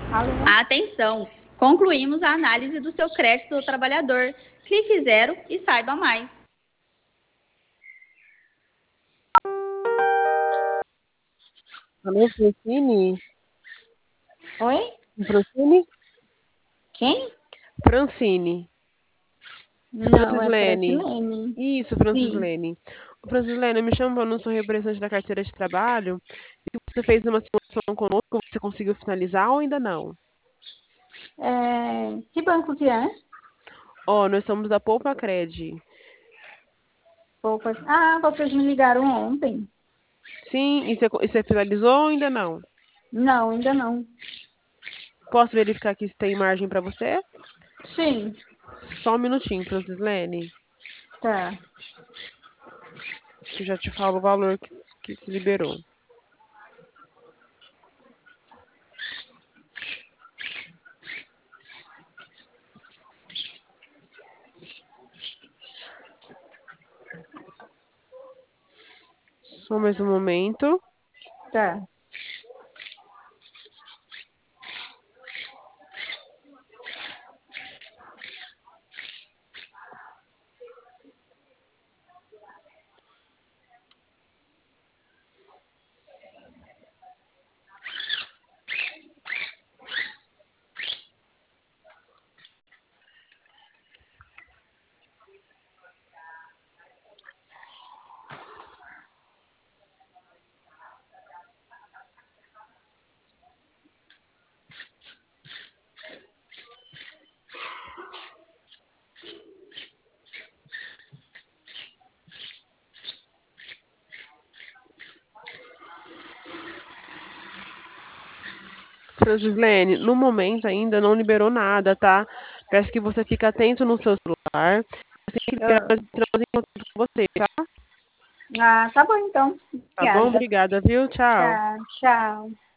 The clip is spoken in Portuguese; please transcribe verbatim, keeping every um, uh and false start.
Alô? Atenção! Concluímos a análise do seu crédito do trabalhador. Clique zero e saiba mais. Alô, Francine? Oi? Francine? Quem? Francine. Não, é Francislene. Francilene. Isso, Sim. Francislene. Ô, Francislene, eu me chamo Vanu, sou representante da carteira de trabalho. E você fez uma simulação conosco, você conseguiu finalizar ou ainda não? É, que banco que é? Ó, nós somos da Poupa Cred. Poupas. Ah, vocês me ligaram ontem. Sim, e você, e você finalizou ou ainda não? Não, ainda não. Posso verificar aqui se tem margem para você? Sim. Só um minutinho, Francislene, Tá. que eu já te falo o valor que, que se liberou. Só mais um momento. Tá. Francislene, no momento ainda não liberou nada, tá? Peço que você fique atento no seu celular. Assim que liberar, Ah, nós entramos em contato com você, tá? ah, tá bom então. Tá bom? Obrigada. Obrigada, viu? Tchau. Tá, tchau.